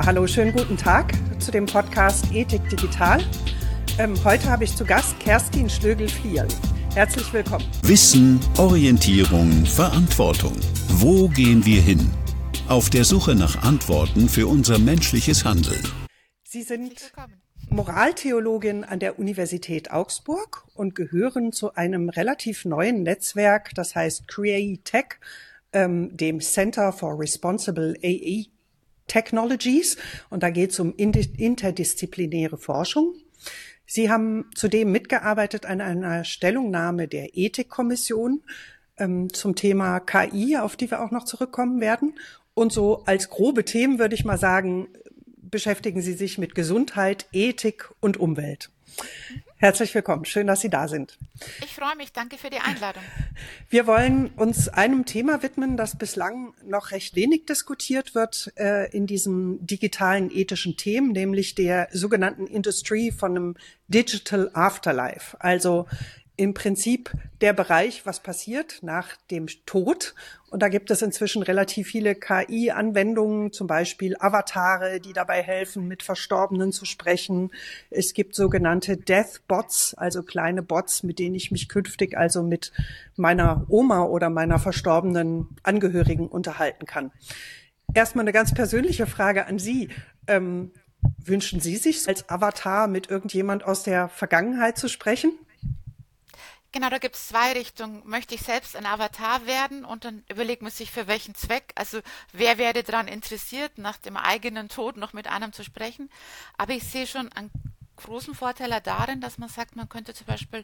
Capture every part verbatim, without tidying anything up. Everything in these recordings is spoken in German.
hallo, schönen guten Tag zu dem Podcast Ethik Digital. Ähm, heute habe ich zu Gast Kerstin Schlögel-Flierl. Herzlich willkommen. Wissen, Orientierung, Verantwortung. Wo gehen wir hin? Auf der Suche nach Antworten für unser menschliches Handeln. Sie sind Moraltheologin an der Universität Augsburg und gehören zu einem relativ neuen Netzwerk, das heißt CreaTech, ähm, dem Center for Responsible A I Technologies. Und da geht es um interdisziplinäre Forschung. Sie haben zudem mitgearbeitet an einer Stellungnahme der Ethikkommission ähm, zum Thema K I, auf die wir auch noch zurückkommen werden. Und so als grobe Themen würde ich mal sagen, beschäftigen Sie sich mit Gesundheit, Ethik und Umwelt. Herzlich willkommen. Schön, dass Sie da sind. Ich freue mich. Danke für die Einladung. Wir wollen uns einem Thema widmen, das bislang noch recht wenig diskutiert wird äh, in diesen digitalen ethischen Themen, nämlich der sogenannten Industrie von einem Digital Afterlife. Also im Prinzip der Bereich, was passiert nach dem Tod. Und da gibt es inzwischen relativ viele K I-Anwendungen, zum Beispiel Avatare, die dabei helfen, mit Verstorbenen zu sprechen. Es gibt sogenannte Death-Bots, also kleine Bots, mit denen ich mich künftig also mit meiner Oma oder meiner verstorbenen Angehörigen unterhalten kann. Erstmal eine ganz persönliche Frage an Sie. Ähm, wünschen Sie sich als Avatar mit irgendjemand aus der Vergangenheit zu sprechen? Genau, da gibt es zwei Richtungen. Möchte ich selbst ein Avatar werden und dann überlegt man sich, für welchen Zweck. Also wer wäre daran interessiert, nach dem eigenen Tod noch mit einem zu sprechen. Aber ich sehe schon einen großen Vorteil darin, dass man sagt, man könnte zum Beispiel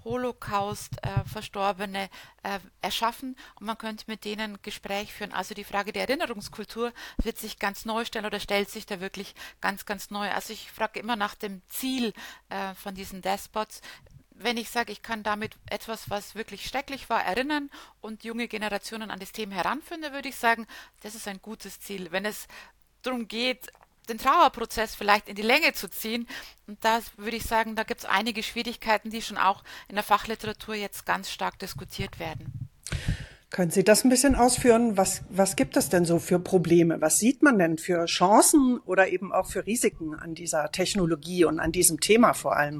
Holocaust-Verstorbene äh, äh, erschaffen und man könnte mit denen Gespräch führen. Also die Frage der Erinnerungskultur wird sich ganz neu stellen oder stellt sich da wirklich ganz, ganz neu. Also ich frage immer nach dem Ziel äh, von diesen Despots. Wenn ich sage, ich kann damit etwas, was wirklich schrecklich war, erinnern und junge Generationen an das Thema heranführen, dann würde ich sagen, das ist ein gutes Ziel. Wenn es darum geht, den Trauerprozess vielleicht in die Länge zu ziehen, und da würde ich sagen, da gibt es einige Schwierigkeiten, die schon auch in der Fachliteratur jetzt ganz stark diskutiert werden. Können Sie das ein bisschen ausführen? Was, was gibt es denn so für Probleme? Was sieht man denn für Chancen oder eben auch für Risiken an dieser Technologie und an diesem Thema vor allem?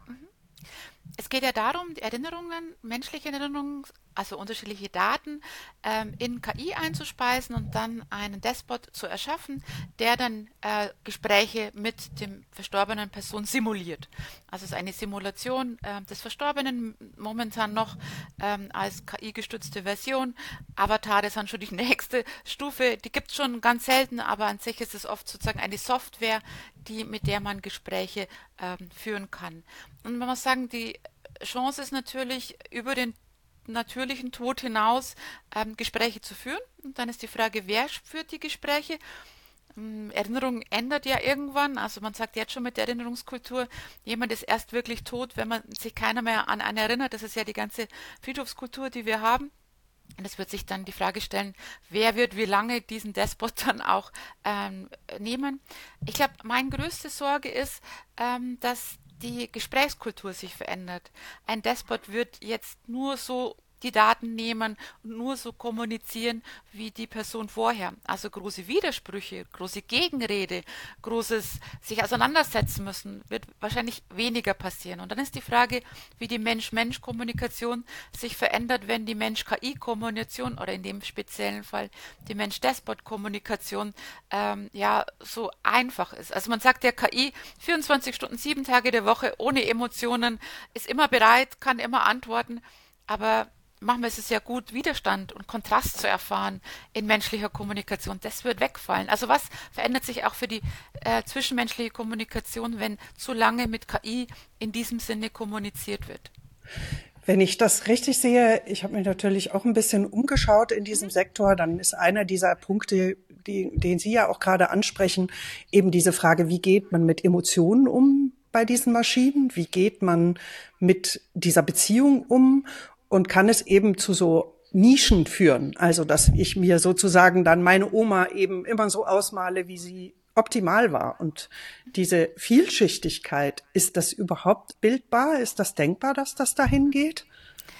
Es geht ja darum, die Erinnerungen, menschliche Erinnerungen, also unterschiedliche Daten, ähm, in K I einzuspeisen und dann einen Despot zu erschaffen, der dann äh, Gespräche mit dem verstorbenen Person simuliert. Also es ist eine Simulation äh, des Verstorbenen, momentan noch ähm, als K I-gestützte Version. Avatare sind schon die nächste Stufe, die gibt es schon ganz selten, aber an sich ist es oft sozusagen eine Software, die, mit der man Gespräche ähm, führen kann. Und man muss sagen, die Chance ist natürlich, über den natürlichen Tod hinaus ähm, Gespräche zu führen. Und dann ist die Frage, wer führt die Gespräche? Ähm, Erinnerung ändert ja irgendwann. Also man sagt jetzt schon mit der Erinnerungskultur, jemand ist erst wirklich tot, wenn man sich keiner mehr an einen erinnert. Das ist ja die ganze Friedhofskultur, die wir haben. Und es wird sich dann die Frage stellen, wer wird wie lange diesen Despot dann auch ähm, nehmen. Ich glaube, meine größte Sorge ist, ähm, dass die Gesprächskultur sich verändert. Ein Despot wird jetzt nur so die Daten nehmen und nur so kommunizieren wie die Person vorher. Also große Widersprüche, große Gegenrede, großes sich auseinandersetzen müssen, wird wahrscheinlich weniger passieren. Und dann ist die Frage, wie die Mensch-Mensch-Kommunikation sich verändert, wenn die Mensch-K I-Kommunikation oder in dem speziellen Fall die Mensch-Despot-Kommunikation ähm, ja so einfach ist. Also man sagt ja, K I vierundzwanzig Stunden, sieben Tage der Woche ohne Emotionen, ist immer bereit, kann immer antworten, aber manchmal ist es ja gut, Widerstand und Kontrast zu erfahren in menschlicher Kommunikation. Das wird wegfallen. Also was verändert sich auch für die äh, zwischenmenschliche Kommunikation, wenn zu lange mit K I in diesem Sinne kommuniziert wird? Wenn ich das richtig sehe, ich habe mich natürlich auch ein bisschen umgeschaut in diesem Sektor, dann ist einer dieser Punkte, die, den Sie ja auch gerade ansprechen, eben diese Frage, wie geht man mit Emotionen um bei diesen Maschinen? Wie geht man mit dieser Beziehung um? Und kann es eben zu so Nischen führen, also dass ich mir sozusagen dann meine Oma eben immer so ausmale, wie sie optimal war. Und diese Vielschichtigkeit, ist das überhaupt bildbar? Ist das denkbar, dass das dahin geht?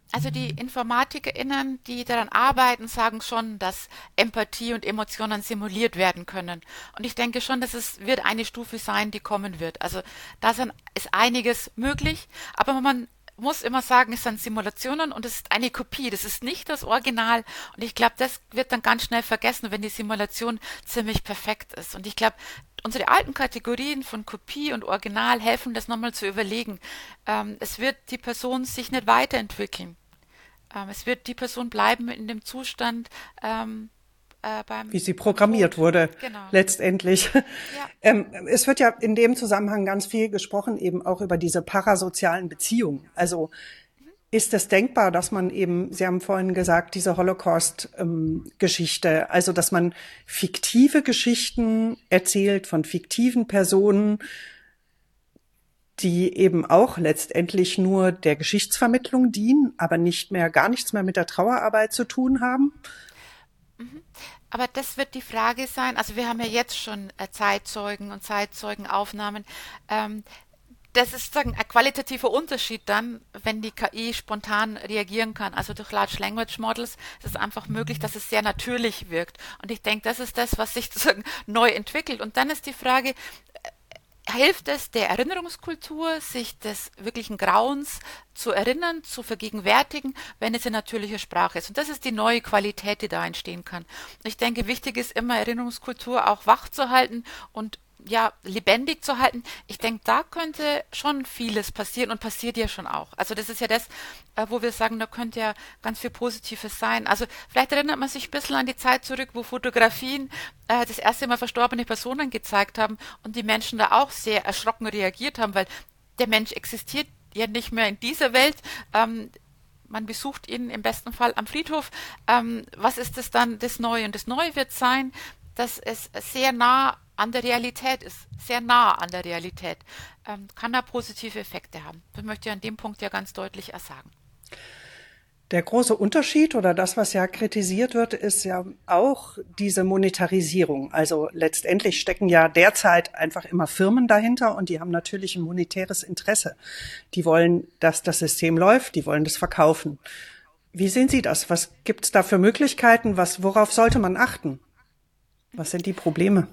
Also die InformatikerInnen, die daran arbeiten, sagen schon, dass Empathie und Emotionen simuliert werden können. Und ich denke schon, dass es wird eine Stufe sein, die kommen wird. Also da sind, ist einiges möglich, aber man muss immer sagen, es sind Simulationen und es ist eine Kopie, das ist nicht das Original. Und ich glaube, das wird dann ganz schnell vergessen, wenn die Simulation ziemlich perfekt ist. Und ich glaube, unsere alten Kategorien von Kopie und Original helfen, das nochmal zu überlegen. Ähm, es wird die Person sich nicht weiterentwickeln. Ähm, es wird die Person bleiben in dem Zustand, ähm, äh, beim, wie sie beim programmiert Tod. wurde, Genau. letztendlich. Ja. Ähm, es wird ja in dem Zusammenhang ganz viel gesprochen, eben auch über diese parasozialen Beziehungen. Also ist es denkbar, dass man eben, Sie haben vorhin gesagt, diese Holocaust-Geschichte, also dass man fiktive Geschichten erzählt von fiktiven Personen, die eben auch letztendlich nur der Geschichtsvermittlung dienen, aber nicht mehr, gar nichts mehr mit der Trauerarbeit zu tun haben? Aber das wird die Frage sein. Also wir haben ja jetzt schon äh, Zeitzeugen und Zeitzeugenaufnahmen. Ähm, das ist sozusagen ein qualitativer Unterschied dann, wenn die K I spontan reagieren kann. Also durch Large Language Models ist es einfach möglich, dass es sehr natürlich wirkt. Und ich denke, das ist das, was sich sozusagen neu entwickelt. Und dann ist die Frage, hilft es der Erinnerungskultur, sich des wirklichen Grauens zu erinnern, zu vergegenwärtigen, wenn es in natürlicher Sprache ist. Und das ist die neue Qualität, die da entstehen kann. Und ich denke, wichtig ist immer, Erinnerungskultur auch wach zu halten und ja, lebendig zu halten. Ich denke, da könnte schon vieles passieren und passiert ja schon auch. Also das ist ja das, äh, wo wir sagen, da könnte ja ganz viel Positives sein. Also vielleicht erinnert man sich ein bisschen an die Zeit zurück, wo Fotografien äh, das erste Mal verstorbene Personen gezeigt haben und die Menschen da auch sehr erschrocken reagiert haben, weil der Mensch existiert ja nicht mehr in dieser Welt. Ähm, man besucht ihn im besten Fall am Friedhof. Ähm, was ist das dann, das Neue? Und das Neue wird sein, dass es sehr nah an der Realität ist, sehr nah an der Realität, ähm, kann da positive Effekte haben. Das möchte ich an dem Punkt ja ganz deutlich sagen. Der große Unterschied oder das, was ja kritisiert wird, ist ja auch diese Monetarisierung. Also letztendlich stecken ja derzeit einfach immer Firmen dahinter und die haben natürlich ein monetäres Interesse. Die wollen, dass das System läuft, die wollen das verkaufen. Wie sehen Sie das? Was gibt es da für Möglichkeiten? Was, worauf sollte man achten? Was sind die Probleme?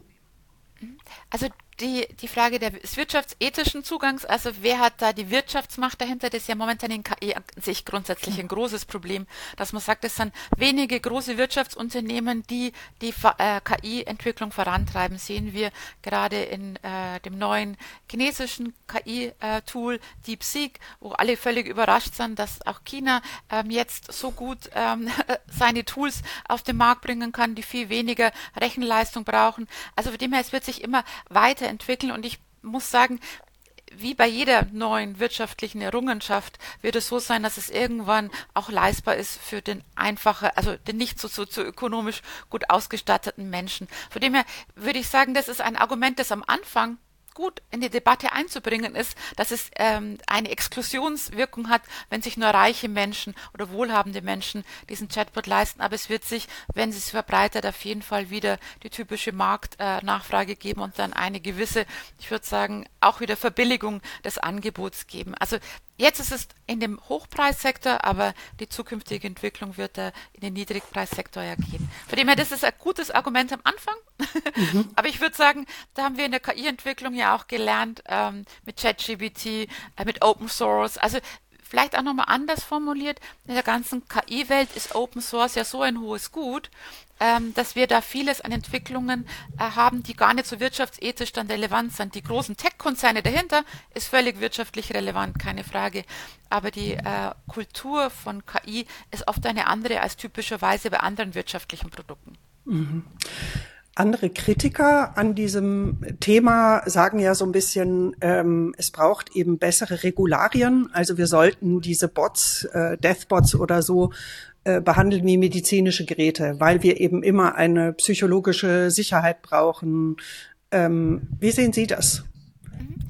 Also die, die Frage des wirtschaftsethischen Zugangs, also wer hat da die Wirtschaftsmacht dahinter, das ist ja momentan in K I an sich grundsätzlich ein großes Problem, dass man sagt, es sind wenige große Wirtschaftsunternehmen, die die äh, K I-Entwicklung vorantreiben. Sehen wir gerade in äh, dem neuen chinesischen K I-Tool DeepSeek, wo alle völlig überrascht sind, dass auch China ähm, jetzt so gut ähm, seine Tools auf den Markt bringen kann, die viel weniger Rechenleistung brauchen. Also von dem her, es wird sich immer weiter entwickeln und ich muss sagen, wie bei jeder neuen wirtschaftlichen Errungenschaft wird es so sein, dass es irgendwann auch leistbar ist für den einfachen, also den nicht so, so, so ökonomisch gut ausgestatteten Menschen. Von dem her würde ich sagen, das ist ein Argument, das am Anfang gut in die Debatte einzubringen ist, dass es ähm, eine Exklusionswirkung hat, wenn sich nur reiche Menschen oder wohlhabende Menschen diesen Chatbot leisten. Aber es wird sich, wenn es sich verbreitet, auf jeden Fall wieder die typische Marktnachfrage äh, geben und dann eine gewisse, ich würde sagen, auch wieder Verbilligung des Angebots geben. Also jetzt ist es in dem Hochpreissektor, aber die zukünftige Entwicklung wird da in den Niedrigpreissektor ja gehen. Von dem her, das ist ein gutes Argument am Anfang. Mhm. Aber ich würde sagen, da haben wir in der K I-Entwicklung ja auch gelernt, ähm, mit ChatGPT, äh, mit Open Source. Also vielleicht auch nochmal anders formuliert, in der ganzen K I-Welt ist Open Source ja so ein hohes Gut, ähm, dass wir da vieles an Entwicklungen äh, haben, die gar nicht so wirtschaftsethisch dann relevant sind. Die großen Tech-Konzerne dahinter ist völlig wirtschaftlich relevant, keine Frage. Aber die äh, Kultur von K I ist oft eine andere als typischerweise bei anderen wirtschaftlichen Produkten. Mhm. Andere Kritiker an diesem Thema sagen ja so ein bisschen, ähm, es braucht eben bessere Regularien. Also wir sollten diese Bots, äh, Deathbots oder so, äh, behandeln wie medizinische Geräte, weil wir eben immer eine psychologische Sicherheit brauchen. Ähm, wie sehen Sie das?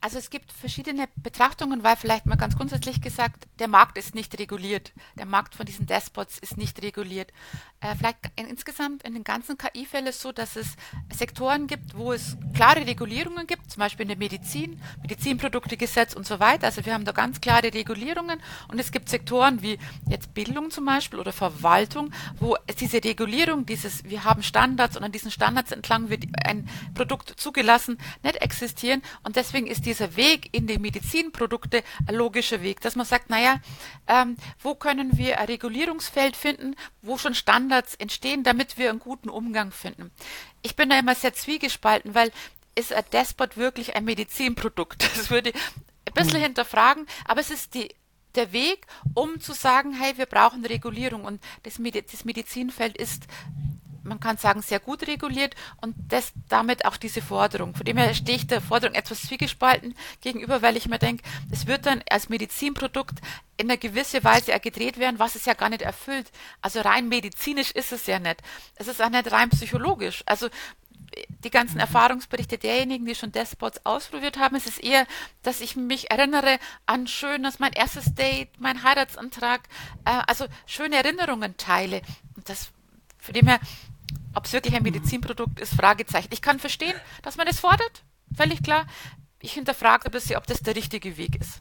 Also es gibt verschiedene Betrachtungen, weil vielleicht mal ganz grundsätzlich gesagt, der Markt ist nicht reguliert. Der Markt von diesen Despots ist nicht reguliert. Äh, vielleicht in, insgesamt in den ganzen K I-Fällen ist es so, dass es Sektoren gibt, wo es klare Regulierungen gibt, zum Beispiel in der Medizin, Medizinproduktegesetz und so weiter. Also wir haben da ganz klare Regulierungen und es gibt Sektoren wie jetzt Bildung zum Beispiel oder Verwaltung, wo es diese Regulierung, dieses, wir haben Standards und an diesen Standards entlang wird ein Produkt zugelassen, nicht existieren und deswegen ist dieser Weg in die Medizinprodukte ein logischer Weg, dass man sagt, naja, ähm, wo können wir ein Regulierungsfeld finden, wo schon Standards entstehen, damit wir einen guten Umgang finden. Ich bin da immer sehr zwiegespalten, weil ist ein Despot wirklich ein Medizinprodukt? Das würde ich ein bisschen hinterfragen, aber es ist die der Weg, um zu sagen, hey, wir brauchen Regulierung und das, Medi- das Medizinfeld ist, man kann sagen, sehr gut reguliert und das damit auch diese Forderung. Von dem her stehe ich der Forderung etwas zwiegespalten gegenüber, weil ich mir denke, es wird dann als Medizinprodukt in einer gewissen Weise gedreht werden, was es ja gar nicht erfüllt. Also rein medizinisch ist es ja nicht. Es ist auch nicht rein psychologisch. Also die ganzen Erfahrungsberichte derjenigen, die schon Despots ausprobiert haben, es ist eher, dass ich mich erinnere an schönes, mein erstes Date, mein Heiratsantrag, äh, also schöne Erinnerungen teile. Und das, von dem her, ob es wirklich ein Medizinprodukt ist, Fragezeichen. Ich kann verstehen, dass man das fordert, völlig klar. Ich hinterfrage ein bisschen, ob das der richtige Weg ist.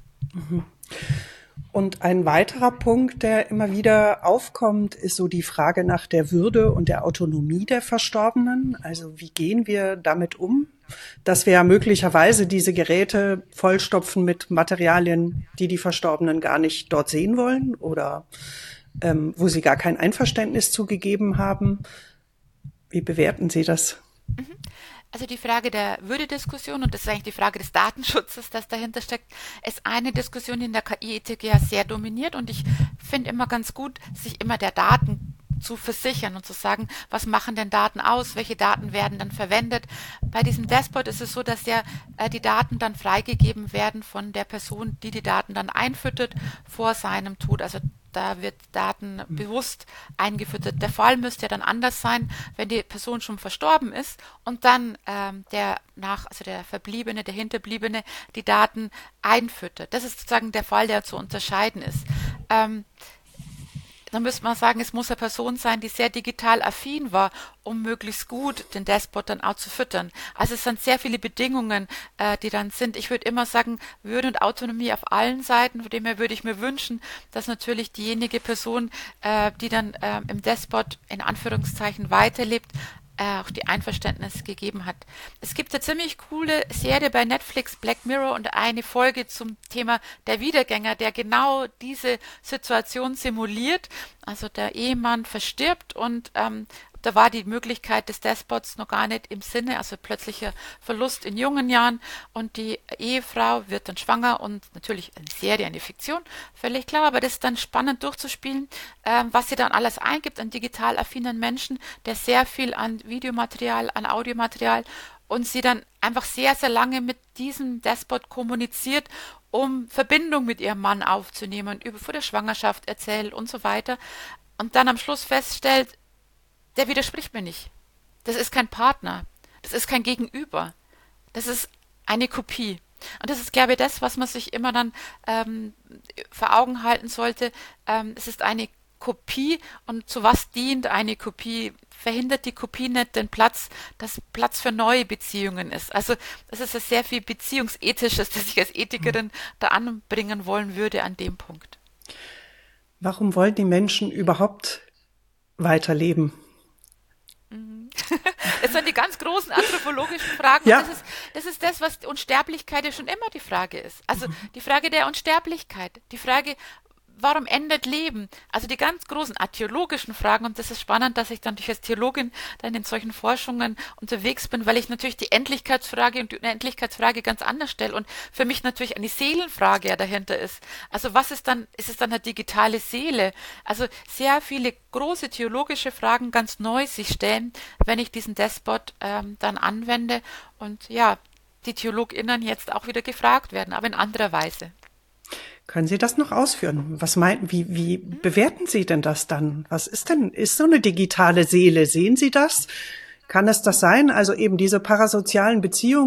Und ein weiterer Punkt, der immer wieder aufkommt, ist so die Frage nach der Würde und der Autonomie der Verstorbenen. Also wie gehen wir damit um, dass wir ja möglicherweise diese Geräte vollstopfen mit Materialien, die die Verstorbenen gar nicht dort sehen wollen oder ähm, wo sie gar kein Einverständnis zugegeben haben. Wie bewerten Sie das? Also die Frage der Würdediskussion, und das ist eigentlich die Frage des Datenschutzes, das dahinter steckt, ist eine Diskussion, die in der K I-Ethik ja sehr dominiert. Und ich finde immer ganz gut, sich immer der Daten zu versichern und zu sagen, was machen denn Daten aus, welche Daten werden dann verwendet. Bei diesem Despot ist es so, dass ja äh, die Daten dann freigegeben werden von der Person, die die Daten dann einfüttert vor seinem Tod. Also da wird Daten bewusst eingefüttert. Der Fall müsste ja dann anders sein, wenn die Person schon verstorben ist und dann ähm, der nach, also der Verbliebene, der Hinterbliebene die Daten einfüttert. Das ist sozusagen der Fall, der zu unterscheiden ist. Ähm, Dann müsste man sagen, es muss eine Person sein, die sehr digital affin war, um möglichst gut den Despot dann auch zu füttern. Also es sind sehr viele Bedingungen, äh, die dann sind. Ich würde immer sagen, Würde und Autonomie auf allen Seiten. Von dem her würde ich mir wünschen, dass natürlich diejenige Person, äh, die dann äh, im Despot in Anführungszeichen weiterlebt, äh, auch die Einverständnis gegeben hat. Es gibt eine ziemlich coole Serie bei Netflix, Black Mirror, und eine Folge zum Thema der Wiedergänger, der genau diese Situation simuliert. Also der Ehemann verstirbt und ähm, da war die Möglichkeit des Despots noch gar nicht im Sinne, also plötzlicher Verlust in jungen Jahren und die Ehefrau wird dann schwanger und natürlich eine Serie, eine Fiktion, völlig klar, aber das ist dann spannend durchzuspielen, ähm, was sie dann alles eingibt an digital affinen Menschen, der sehr viel an Videomaterial, an Audiomaterial und sie dann einfach sehr, sehr lange mit diesem Despot kommuniziert, um Verbindung mit ihrem Mann aufzunehmen, über vor der Schwangerschaft erzählt und so weiter und dann am Schluss feststellt, der widerspricht mir nicht. Das ist kein Partner. Das ist kein Gegenüber. Das ist eine Kopie. Und das ist, glaube ich, das, was man sich immer dann ähm, vor Augen halten sollte. Ähm, es ist eine Kopie und zu was dient eine Kopie? Verhindert die Kopie nicht den Platz, dass Platz für neue Beziehungen ist? Also das ist ja sehr viel Beziehungsethisches, das ich als Ethikerin da anbringen wollen würde an dem Punkt. Warum wollen die Menschen überhaupt weiterleben? Das sind die ganz großen anthropologischen Fragen. Ja. Und das ist, das ist das, was Unsterblichkeit ja schon immer die Frage ist. Also die Frage der Unsterblichkeit, die Frage, warum endet Leben? Also die ganz großen archäologischen Fragen, und das ist spannend, dass ich dann durch als Theologin dann in solchen Forschungen unterwegs bin, weil ich natürlich die Endlichkeitsfrage und die Unendlichkeitsfrage ganz anders stelle und für mich natürlich eine Seelenfrage ja dahinter ist. Also was ist dann, ist es dann eine digitale Seele? Also sehr viele große theologische Fragen ganz neu sich stellen, wenn ich diesen Despot ähm, dann anwende und ja, die TheologInnen jetzt auch wieder gefragt werden, aber in anderer Weise. Können Sie das noch ausführen? Was meinen, wie, wie bewerten Sie denn das dann? Was ist denn, ist so eine digitale Seele? Sehen Sie das? Kann es das sein? Also eben diese parasozialen Beziehungen,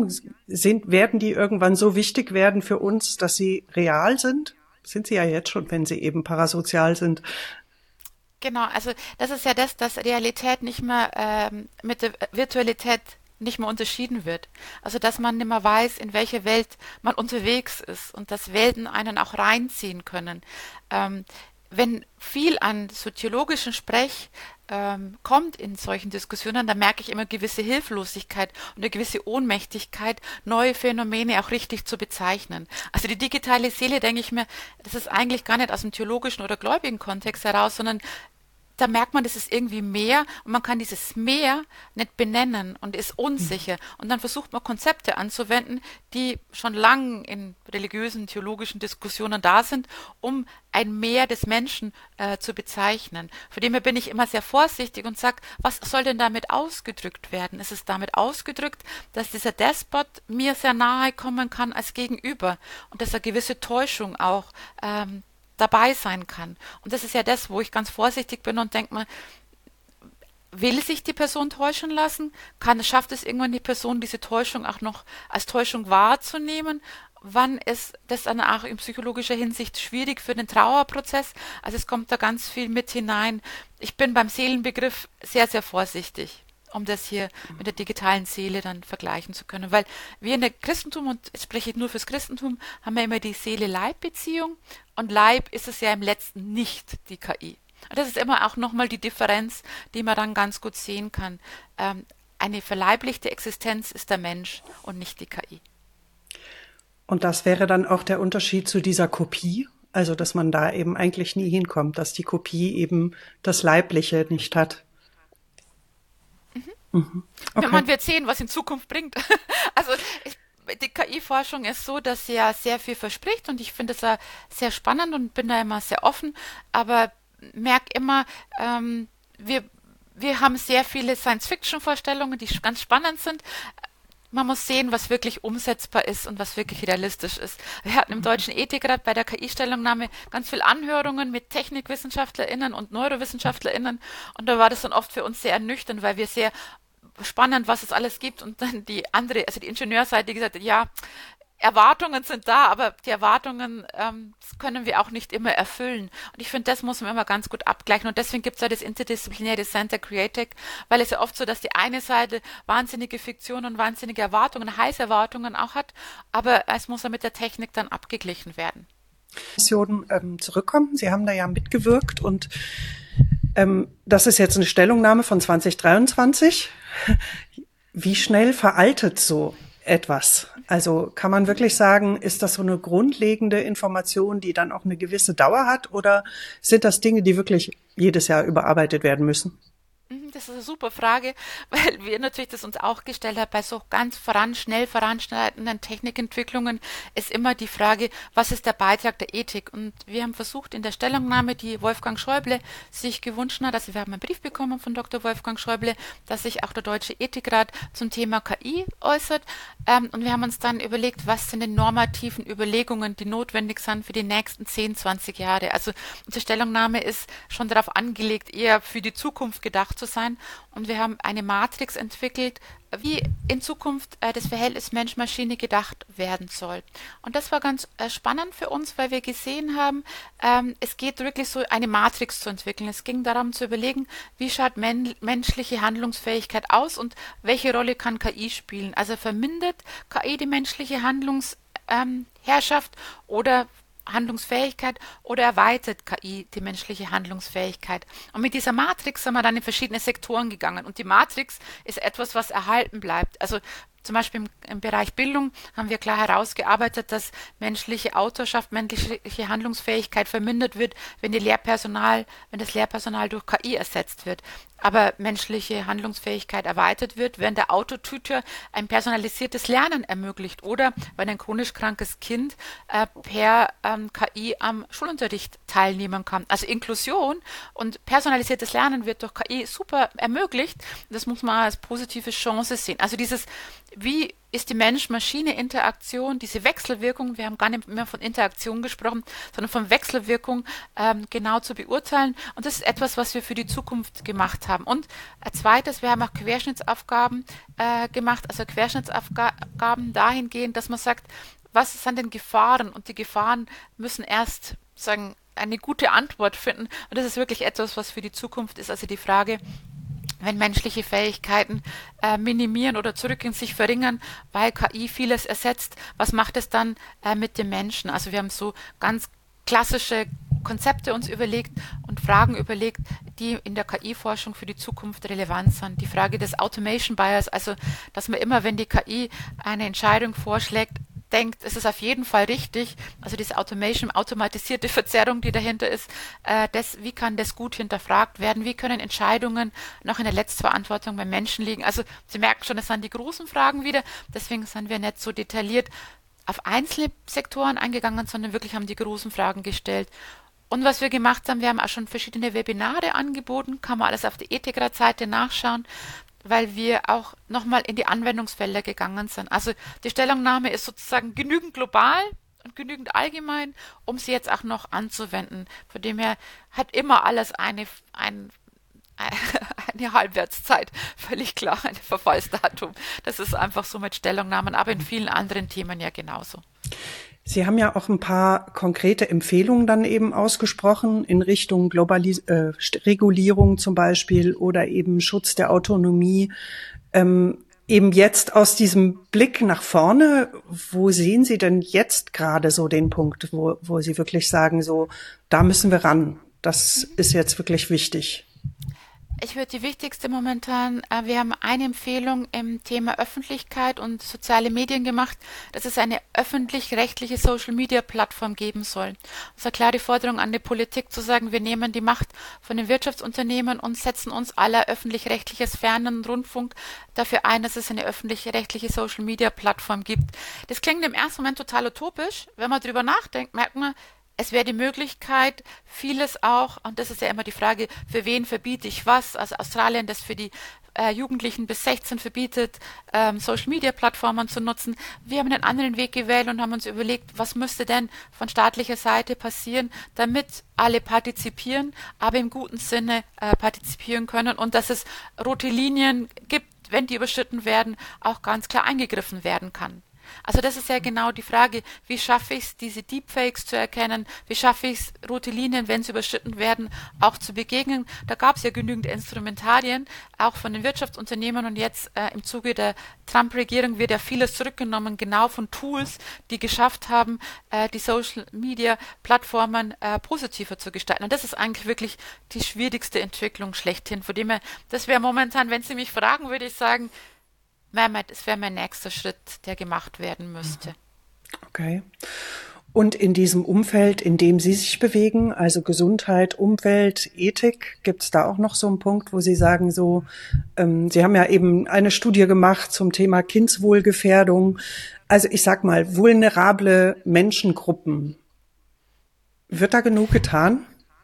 sind, werden die irgendwann so wichtig werden für uns, dass sie real sind? Sind sie ja jetzt schon, wenn sie eben parasozial sind. Genau, also das ist ja das, dass Realität nicht mehr ähm, mit der Virtualität nicht mehr unterschieden wird. Also dass man nicht mehr weiß, in welche Welt man unterwegs ist und dass Welten einen auch reinziehen können. Ähm, wenn viel an soziologischen Sprech ähm, kommt in solchen Diskussionen, dann merke ich immer gewisse Hilflosigkeit und eine gewisse Ohnmächtigkeit, neue Phänomene auch richtig zu bezeichnen. Also die digitale Seele, denke ich mir, das ist eigentlich gar nicht aus dem theologischen oder gläubigen Kontext heraus, sondern da merkt man, das ist irgendwie mehr und man kann dieses Mehr nicht benennen und ist unsicher. Und dann versucht man Konzepte anzuwenden, die schon lang in religiösen, theologischen Diskussionen da sind, um ein Mehr des Menschen äh, zu bezeichnen. Von dem her bin ich immer sehr vorsichtig und sage, was soll denn damit ausgedrückt werden? Ist es damit ausgedrückt, dass dieser Despot mir sehr nahe kommen kann als Gegenüber und dass eine gewisse Täuschung auch ähm, dabei sein kann. Und das ist ja das, wo ich ganz vorsichtig bin und denke mir, will sich die Person täuschen lassen? Kann, schafft es irgendwann die Person, diese Täuschung auch noch als Täuschung wahrzunehmen? Wann ist das dann auch in psychologischer Hinsicht schwierig für den Trauerprozess? Also es kommt da ganz viel mit hinein. Ich bin beim Seelenbegriff sehr, sehr vorsichtig, um das hier mit der digitalen Seele dann vergleichen zu können. Weil wir in der Christentum, und jetzt spreche ich nur fürs Christentum, haben wir immer die Seele-Leib-Beziehung und Leib ist es ja im letzten nicht die K I. Und das ist immer auch nochmal die Differenz, die man dann ganz gut sehen kann. Ähm, eine verleiblichte Existenz ist der Mensch und nicht die K I. Und das wäre dann auch der Unterschied zu dieser Kopie, also dass man da eben eigentlich nie hinkommt, dass die Kopie eben das Leibliche nicht hat. Mhm. Okay. Man wird sehen, was in Zukunft bringt. Also ich, die K I-Forschung ist so, dass sie ja sehr viel verspricht und ich finde es ja sehr spannend und bin da immer sehr offen, aber merke immer, ähm, wir, wir haben sehr viele Science-Fiction-Vorstellungen, die ganz spannend sind. Man muss sehen, was wirklich umsetzbar ist und was wirklich realistisch ist. Wir hatten im Deutschen Ethikrat bei der K I-Stellungnahme ganz viel Anhörungen mit TechnikwissenschaftlerInnen und NeurowissenschaftlerInnen und da war das dann oft für uns sehr ernüchternd, weil wir sehr spannend, was es alles gibt und dann die andere, also die Ingenieurseite, die gesagt hat, ja, Erwartungen sind da, aber die Erwartungen ähm, können wir auch nicht immer erfüllen. Und ich finde, das muss man immer ganz gut abgleichen. Und deswegen gibt es ja das interdisziplinäre Center Createc, weil es ja oft so, dass die eine Seite wahnsinnige Fiktion und wahnsinnige Erwartungen, heiße Erwartungen auch hat, aber es muss ja mit der Technik dann abgeglichen werden. Ähm, zurückkommen. Sie haben da ja mitgewirkt und ähm, das ist jetzt eine Stellungnahme von zwanzig dreiundzwanzig. Wie schnell veraltet so etwas? Also kann man wirklich sagen, ist das so eine grundlegende Information, die dann auch eine gewisse Dauer hat, oder sind das Dinge, die wirklich jedes Jahr überarbeitet werden müssen? Das ist eine super Frage, weil wir natürlich das uns auch gestellt haben, bei so ganz voran, schnell voranschreitenden Technikentwicklungen ist immer die Frage, was ist der Beitrag der Ethik? Und wir haben versucht in der Stellungnahme, die Wolfgang Schäuble sich gewünscht hat, also wir haben einen Brief bekommen von Doktor Wolfgang Schäuble, dass sich auch der Deutsche Ethikrat zum Thema K I äußert. Und wir haben uns dann überlegt, was sind die normativen Überlegungen, die notwendig sind für die nächsten zehn, zwanzig Jahre. Also unsere Stellungnahme ist schon darauf angelegt, eher für die Zukunft gedacht zu sein. Und wir haben eine Matrix entwickelt, wie in Zukunft äh, das Verhältnis Mensch-Maschine gedacht werden soll. Und das war ganz äh, spannend für uns, weil wir gesehen haben, ähm, es geht wirklich so, eine Matrix zu entwickeln. Es ging darum zu überlegen, wie schaut men- menschliche Handlungsfähigkeit aus und welche Rolle kann K I spielen. Also vermindert K I die menschliche Handlungsherrschaft ähm, oder Handlungsfähigkeit oder erweitert K I die menschliche Handlungsfähigkeit. Und mit dieser Matrix sind wir dann in verschiedene Sektoren gegangen. Und die Matrix ist etwas, was erhalten bleibt. Also zum Beispiel im, im Bereich Bildung haben wir klar herausgearbeitet, dass menschliche Autorschaft, menschliche Handlungsfähigkeit vermindert wird, wenn die Lehrpersonal, wenn das Lehrpersonal durch K I ersetzt wird. Aber menschliche Handlungsfähigkeit erweitert wird, wenn der Autotutor ein personalisiertes Lernen ermöglicht oder wenn ein chronisch krankes Kind äh, per ähm, K I am Schulunterricht teilnehmen kann. Also Inklusion und personalisiertes Lernen wird durch K I super ermöglicht. Das muss man als positive Chance sehen. Also dieses, wie ist die Mensch-Maschine-Interaktion, diese Wechselwirkung, wir haben gar nicht mehr von Interaktion gesprochen, sondern von Wechselwirkung ähm, genau zu beurteilen. Und das ist etwas, was wir für die Zukunft gemacht haben. Und ein zweites, wir haben auch Querschnittsaufgaben äh, gemacht, also Querschnittsaufgaben dahingehend, dass man sagt, was sind denn Gefahren? Und die Gefahren müssen erst sagen, eine gute Antwort finden. Und das ist wirklich etwas, was für die Zukunft ist. Also die Frage, wenn menschliche Fähigkeiten äh, minimieren oder zurück in sich verringern, weil K I vieles ersetzt, was macht es dann äh, mit dem Menschen? Also wir haben so ganz klassische Konzepte uns überlegt und Fragen überlegt, die in der K I-Forschung für die Zukunft relevant sind. Die Frage des Automation Bias, also dass man immer, wenn die K I eine Entscheidung vorschlägt, denkt, es ist auf jeden Fall richtig, also diese Automation, automatisierte Verzerrung, die dahinter ist, äh, das, wie kann das gut hinterfragt werden, wie können Entscheidungen noch in der Letztverantwortung beim Menschen liegen. Also Sie merken schon, das sind die großen Fragen wieder, deswegen sind wir nicht so detailliert auf einzelne Sektoren eingegangen, sondern wirklich haben die großen Fragen gestellt. Und was wir gemacht haben, wir haben auch schon verschiedene Webinare angeboten, kann man alles auf der Ethikrat-Seite nachschauen, weil wir auch nochmal in die Anwendungsfelder gegangen sind. Also die Stellungnahme ist sozusagen genügend global und genügend allgemein, um sie jetzt auch noch anzuwenden. Von dem her hat immer alles eine, ein, eine Halbwertszeit, völlig klar, ein Verfallsdatum. Das ist einfach so mit Stellungnahmen, aber in vielen anderen Themen ja genauso. Sie haben ja auch ein paar konkrete Empfehlungen dann eben ausgesprochen in Richtung Globalis- äh, Regulierung zum Beispiel oder eben Schutz der Autonomie. Ähm, eben jetzt aus diesem Blick nach vorne, wo sehen Sie denn jetzt gerade so den Punkt, wo, wo Sie wirklich sagen, so, da müssen wir ran. Das ist jetzt wirklich wichtig. Ich würde die wichtigste momentan, äh, wir haben eine Empfehlung im Thema Öffentlichkeit und soziale Medien gemacht, dass es eine öffentlich-rechtliche Social-Media-Plattform geben soll. Das ist eine klare Forderung an die Politik zu sagen, wir nehmen die Macht von den Wirtschaftsunternehmen und setzen uns aller öffentlich-rechtliches Fernsehen und Rundfunk dafür ein, dass es eine öffentlich-rechtliche Social-Media-Plattform gibt. Das klingt im ersten Moment total utopisch. Wenn man drüber nachdenkt, merkt man, es wäre die Möglichkeit, vieles auch, und das ist ja immer die Frage, für wen verbiete ich was? Also Australien, das für die äh, Jugendlichen bis sechzehn verbietet, ähm, Social-Media-Plattformen zu nutzen. Wir haben einen anderen Weg gewählt und haben uns überlegt, was müsste denn von staatlicher Seite passieren, damit alle partizipieren, aber im guten Sinne äh, partizipieren können und dass es rote Linien gibt, wenn die überschritten werden, auch ganz klar eingegriffen werden kann. Also das ist ja genau die Frage, wie schaffe ich es, diese Deepfakes zu erkennen, wie schaffe ich es, rote Linien, wenn sie überschritten werden, auch zu begegnen. Da gab es ja genügend Instrumentarien, auch von den Wirtschaftsunternehmen und jetzt äh, im Zuge der Trump-Regierung wird ja vieles zurückgenommen, genau von Tools, die geschafft haben, äh, die Social-Media-Plattformen äh, positiver zu gestalten. Und das ist eigentlich wirklich die schwierigste Entwicklung schlechthin. Von dem her, das wäre momentan, wenn Sie mich fragen, würde ich sagen, das wäre mein nächster Schritt, der gemacht werden müsste. Okay. Und in diesem Umfeld, in dem Sie sich bewegen, also Gesundheit, Umwelt, Ethik, gibt es da auch noch so einen Punkt, wo Sie sagen, so, ähm, Sie haben ja eben eine Studie gemacht zum Thema Kindswohlgefährdung. Also ich sag mal, vulnerable Menschengruppen. Wird da genug getan?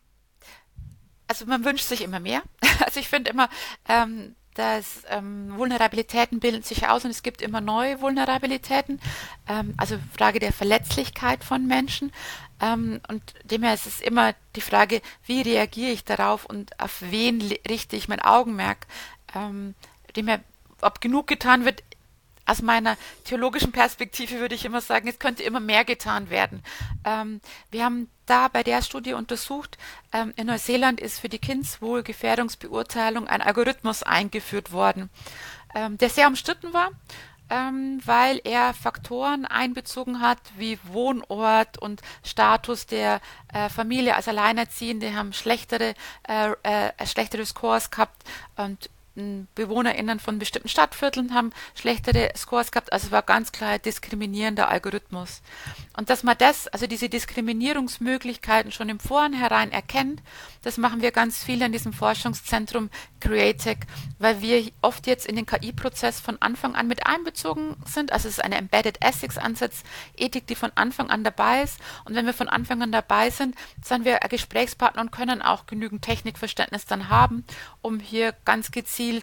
Also man wünscht sich immer mehr. Also ich finde immer, ähm, dass ähm, Vulnerabilitäten bilden sich aus und es gibt immer neue Vulnerabilitäten, ähm, also Frage der Verletzlichkeit von Menschen ähm, und demher ist es immer die Frage, wie reagiere ich darauf und auf wen richte ich mein Augenmerk, ähm, demher, ob genug getan wird. Aus meiner theologischen Perspektive würde ich immer sagen, es könnte immer mehr getan werden. Ähm, wir haben da bei der Studie untersucht, ähm, in Neuseeland ist für die Kindswohlgefährdungsbeurteilung ein Algorithmus eingeführt worden, ähm, der sehr umstritten war, ähm, weil er Faktoren einbezogen hat, wie Wohnort und Status der äh, Familie als Alleinerziehende haben schlechtere, äh, äh, schlechtere Scores gehabt und BewohnerInnen von bestimmten Stadtvierteln haben schlechtere Scores gehabt, also es war ganz klar ein diskriminierender Algorithmus. Und dass man das, also diese Diskriminierungsmöglichkeiten schon im Vornherein erkennt, das machen wir ganz viel in diesem Forschungszentrum Createc, weil wir oft jetzt in den K I-Prozess von Anfang an mit einbezogen sind, also es ist eine Embedded Ethics-Ansatz, Ethik, die von Anfang an dabei ist und wenn wir von Anfang an dabei sind, sind wir ein Gesprächspartner und können auch genügend Technikverständnis dann haben, um hier ganz gezielt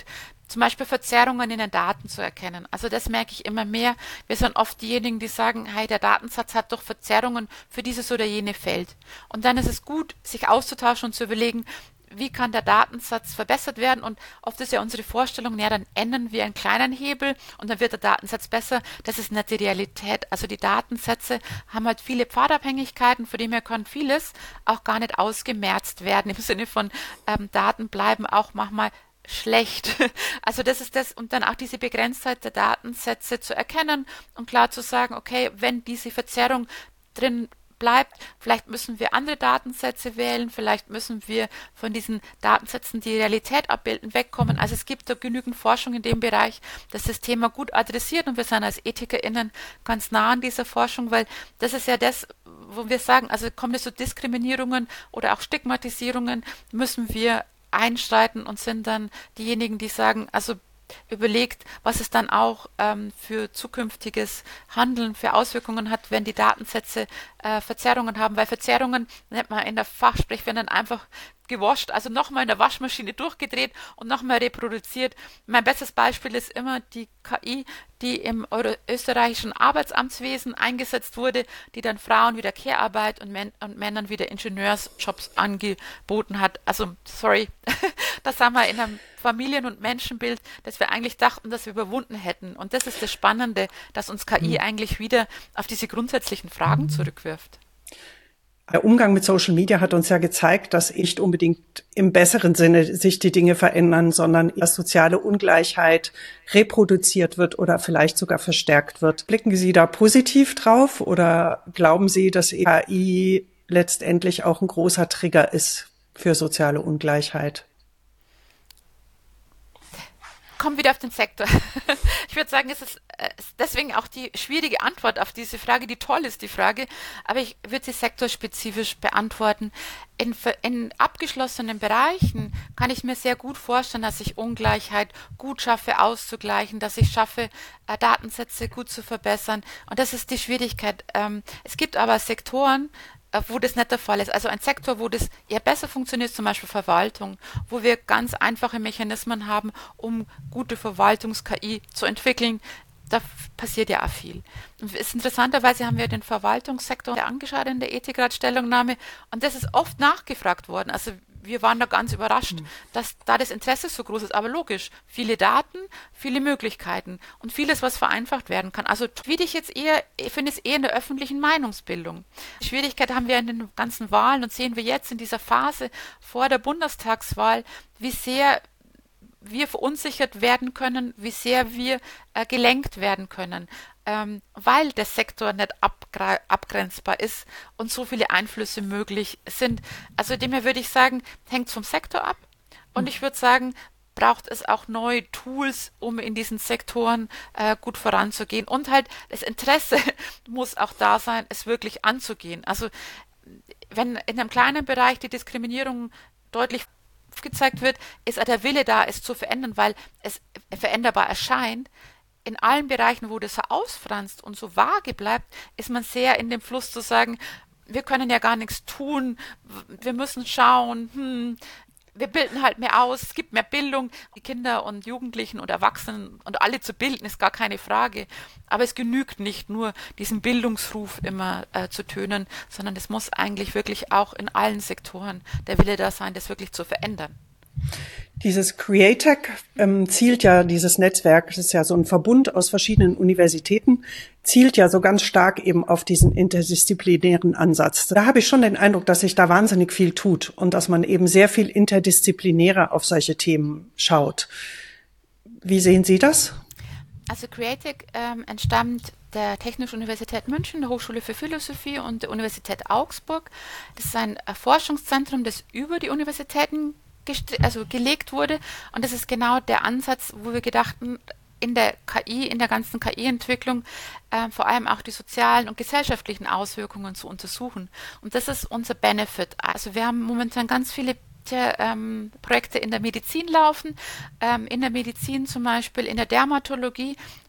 zum Beispiel Verzerrungen in den Daten zu erkennen. Also das merke ich immer mehr. Wir sind oft diejenigen, die sagen, hey, der Datensatz hat doch Verzerrungen für dieses oder jene Feld. Und dann ist es gut, sich auszutauschen und zu überlegen, wie kann der Datensatz verbessert werden, und oft ist ja unsere Vorstellung, ja, dann ändern wir einen kleinen Hebel und dann wird der Datensatz besser. Das ist nicht die Realität. Also die Datensätze haben halt viele Pfadabhängigkeiten, von dem her kann vieles auch gar nicht ausgemerzt werden, im Sinne von ähm, Daten bleiben auch manchmal schlecht. Also das ist das, und dann auch diese Begrenztheit der Datensätze zu erkennen und klar zu sagen, okay, wenn diese Verzerrung drin bleibt, vielleicht müssen wir andere Datensätze wählen, vielleicht müssen wir von diesen Datensätzen, die Realität abbilden, wegkommen. Also es gibt da genügend Forschung in dem Bereich, das das Thema gut adressiert, und wir sind als EthikerInnen ganz nah an dieser Forschung, weil das ist ja das, wo wir sagen, also kommt es zu Diskriminierungen oder auch Stigmatisierungen, müssen wir einschreiten und sind dann diejenigen, die sagen, also überlegt, was es dann auch ähm, für zukünftiges Handeln für Auswirkungen hat, wenn die Datensätze äh, Verzerrungen haben, weil Verzerrungen, nennt man in der Fachsprech, werden dann einfach gewascht, also nochmal in der Waschmaschine durchgedreht und nochmal reproduziert. Mein bestes Beispiel ist immer die K I, die im Euro- österreichischen Arbeitsamtswesen eingesetzt wurde, die dann Frauen wieder Care-Arbeit und, Män und Männern wieder Ingenieursjobs angeboten hat. Also, sorry, das haben wir in einem Familien- und Menschenbild, das wir eigentlich dachten, dass wir überwunden hätten. Und das ist das Spannende, dass uns K I mhm. eigentlich wieder auf diese grundsätzliche Fragen zurückwirft. Der Umgang mit Social Media hat uns ja gezeigt, dass nicht unbedingt im besseren Sinne sich die Dinge verändern, sondern dass soziale Ungleichheit reproduziert wird oder vielleicht sogar verstärkt wird. Blicken Sie da positiv drauf oder glauben Sie, dass K I letztendlich auch ein großer Trigger ist für soziale Ungleichheit? Kommen wieder auf den Sektor. Ich würde sagen, es ist deswegen auch die schwierige Antwort auf diese Frage, die toll ist, die Frage, aber ich würde sie sektorspezifisch beantworten. In, in abgeschlossenen Bereichen kann ich mir sehr gut vorstellen, dass ich Ungleichheit gut schaffe auszugleichen, dass ich schaffe, äh, Datensätze gut zu verbessern, und das ist die Schwierigkeit. Ähm, es gibt aber Sektoren, wo das nicht der Fall ist. Also ein Sektor, wo das eher besser funktioniert, zum Beispiel Verwaltung, wo wir ganz einfache Mechanismen haben, um gute Verwaltungs-K I zu entwickeln. Da passiert ja auch viel. Und ist interessanterweise haben wir den Verwaltungssektor angeschaut in der Ethikratstellungnahme, und das ist oft nachgefragt worden. Also wir waren da ganz überrascht, mhm. dass da das Interesse so groß ist. Aber logisch, viele Daten, viele Möglichkeiten und vieles, was vereinfacht werden kann. Also wie ich jetzt eher, ich finde es eher in der öffentlichen Meinungsbildung. Die Schwierigkeit haben wir in den ganzen Wahlen, und sehen wir jetzt in dieser Phase vor der Bundestagswahl, wie sehr wir verunsichert werden können, wie sehr wir äh, gelenkt werden können, ähm, weil der Sektor nicht abgrenzbar ist und so viele Einflüsse möglich sind. Also demher würde ich sagen, hängt es vom Sektor ab, und ich würde sagen, braucht es auch neue Tools, um in diesen Sektoren äh, gut voranzugehen, und halt das Interesse muss auch da sein, es wirklich anzugehen. Also wenn in einem kleinen Bereich die Diskriminierung deutlich gezeigt wird, ist auch der Wille da, es zu verändern, weil es veränderbar erscheint. In allen Bereichen, wo das so ausfranst und so vage bleibt, ist man sehr in dem Fluss zu sagen, wir können ja gar nichts tun, wir müssen schauen, hm, wir bilden halt mehr aus, es gibt mehr Bildung, die Kinder und Jugendlichen und Erwachsenen und alle zu bilden, ist gar keine Frage. Aber es genügt nicht nur, diesen Bildungsruf immer äh, zu tönen, sondern es muss eigentlich wirklich auch in allen Sektoren der Wille da sein, das wirklich zu verändern. Dieses Createc ähm, zielt ja, dieses Netzwerk, das ist ja so ein Verbund aus verschiedenen Universitäten, zielt ja so ganz stark eben auf diesen interdisziplinären Ansatz. Da habe ich schon den Eindruck, dass sich da wahnsinnig viel tut und dass man eben sehr viel interdisziplinärer auf solche Themen schaut. Wie sehen Sie das? Also Createc ähm, entstammt der Technischen Universität München, der Hochschule für Philosophie und der Universität Augsburg. Das ist ein äh, Forschungszentrum, das über die Universitäten also gelegt wurde, und das ist genau der Ansatz, wo wir gedachten, in der K I, in der ganzen K I-Entwicklung äh, vor allem auch die sozialen und gesellschaftlichen Auswirkungen zu untersuchen. Und das ist unser Benefit. Also wir haben momentan ganz viele der, ähm, Projekte in der Medizin laufen, ähm, in der Medizin zum Beispiel, in der Dermatologie,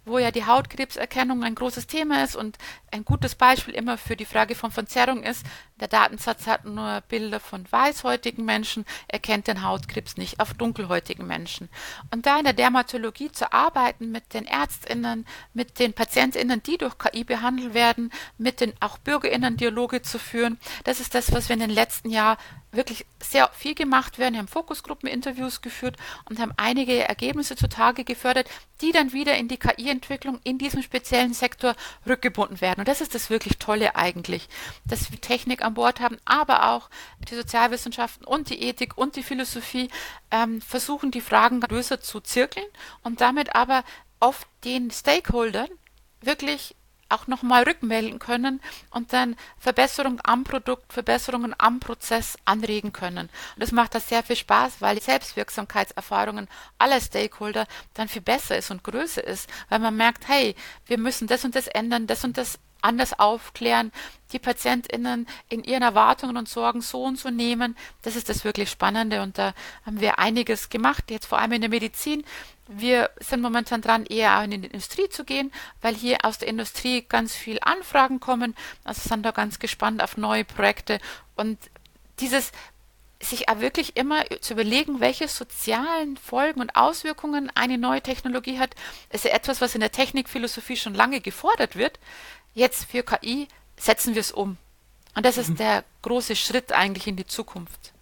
wo ja die Hautkrebserkennung ein großes Thema ist und ein gutes Beispiel immer für die Frage von Verzerrung ist, der Datensatz hat nur Bilder von weißhäutigen Menschen, erkennt den Hautkrebs nicht auf dunkelhäutigen Menschen. Und da in der Dermatologie zu arbeiten mit den ÄrztInnen, mit den PatientInnen, die durch K I behandelt werden, mit den auch BürgerInnen-Dialoge zu führen, das ist das, was wir in den letzten Jahren wirklich sehr viel gemacht werden. Wir haben Fokusgruppeninterviews geführt und haben einige Ergebnisse zutage gefördert, die dann wieder in die K I-Entwicklung in diesem speziellen Sektor rückgebunden werden. Und das ist das wirklich Tolle eigentlich, dass wir Technik an Bord haben, aber auch die Sozialwissenschaften und die Ethik und die Philosophie ähm, versuchen, die Fragen größer zu zirkeln und damit aber oft den Stakeholdern wirklich auch nochmal rückmelden können und dann Verbesserungen am Produkt, Verbesserungen am Prozess anregen können. Und das macht das sehr viel Spaß, weil die Selbstwirksamkeitserfahrungen aller Stakeholder dann viel besser ist und größer ist, weil man merkt, hey, wir müssen das und das ändern, das und das anders aufklären, die PatientInnen in ihren Erwartungen und Sorgen so und so nehmen. Das ist das wirklich Spannende und da haben wir einiges gemacht, jetzt vor allem in der Medizin. Wir sind momentan dran, eher in die Industrie zu gehen, weil hier aus der Industrie ganz viel Anfragen kommen. Also sind da ganz gespannt auf neue Projekte und dieses sich auch wirklich immer zu überlegen, welche sozialen Folgen und Auswirkungen eine neue Technologie hat, ist ja etwas, was in der Technikphilosophie schon lange gefordert wird. Jetzt für K I setzen wir es um. Und das ist der große Schritt eigentlich in die Zukunft.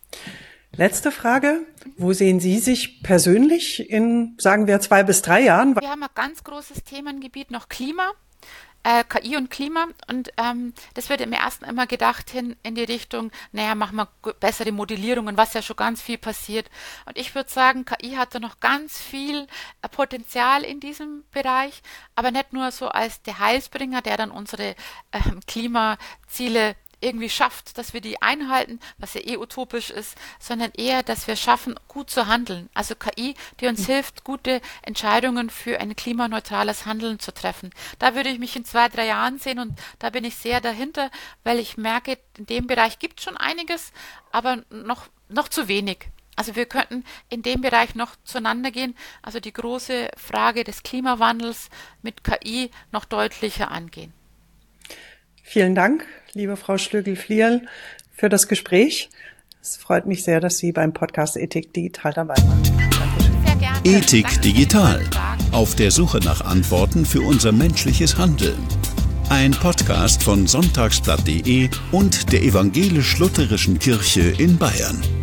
Letzte Frage. Wo sehen Sie sich persönlich in, sagen wir, zwei bis drei Jahren? Wir haben ein ganz großes Themengebiet noch Klima. Äh, K I und Klima und ähm, das wird im ersten immer gedacht hin in die Richtung, naja, machen wir bessere Modellierungen, was ja schon ganz viel passiert. Und ich würde sagen, K I hat da noch ganz viel äh, Potenzial in diesem Bereich, aber nicht nur so als der Heilsbringer, der dann unsere äh, Klimaziele irgendwie schafft, dass wir die einhalten, was ja eh utopisch ist, sondern eher, dass wir schaffen, gut zu handeln. Also K I, die uns hilft, gute Entscheidungen für ein klimaneutrales Handeln zu treffen. Da würde ich mich in zwei, drei Jahren sehen und da bin ich sehr dahinter, weil ich merke, in dem Bereich gibt es schon einiges, aber noch, noch zu wenig. Also wir könnten in dem Bereich noch zueinander gehen, also die große Frage des Klimawandels mit K I noch deutlicher angehen. Vielen Dank, liebe Frau Schlögel-Flierl, für das Gespräch. Es freut mich sehr, dass Sie beim Podcast Ethik Digital dabei waren. Dankeschön. Sehr gerne. Ethik Danke. Digital. Auf der Suche nach Antworten für unser menschliches Handeln. Ein Podcast von sonntagsblatt punkt de und der Evangelisch-Lutherischen Kirche in Bayern.